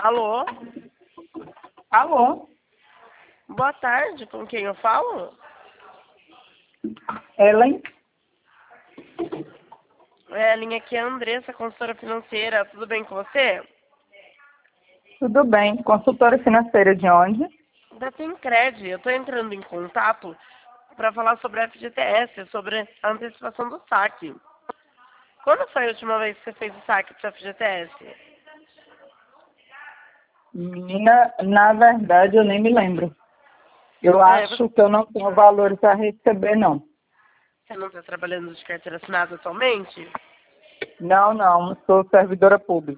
Alô? Alô, Boa tarde, com quem eu falo? Ellen? A linha aqui é a Andressa, consultora financeira. Tudo bem com você? Tudo bem? Consultora financeira de onde? Da Tencred. Eu estou entrando em contato para falar sobre a FGTS, sobre a antecipação do saque. Quando foi a última vez que você fez o saque para FGTS? Menina, na verdade eu nem me lembro. Eu acho que eu não tenho valores a receber, não. Você não está trabalhando de carteira assinada atualmente? Não, sou servidora pública.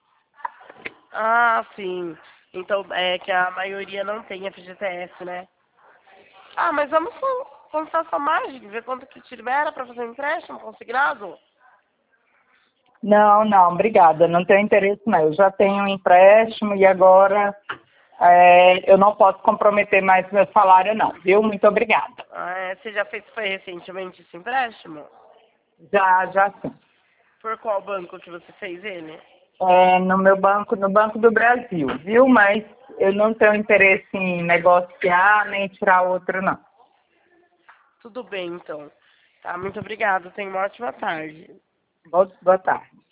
Ah, sim. Então é que a maioria não tem FGTS, né? Ah, mas vamos consultar sua margem, ver quanto que te libera para fazer um empréstimo consignado? Não, obrigada. Não tenho interesse, não. Eu já tenho um empréstimo e agora eu não posso comprometer mais meu salário, não. Viu? Muito obrigada. Você já fez, foi recentemente esse empréstimo? Já sim. Por qual banco que você fez ele? No meu banco, no Banco do Brasil, viu? Mas eu não tenho interesse em negociar nem tirar outro, não. Tudo bem, então. Tá, muito obrigada. Tenha uma ótima tarde. Boa tarde.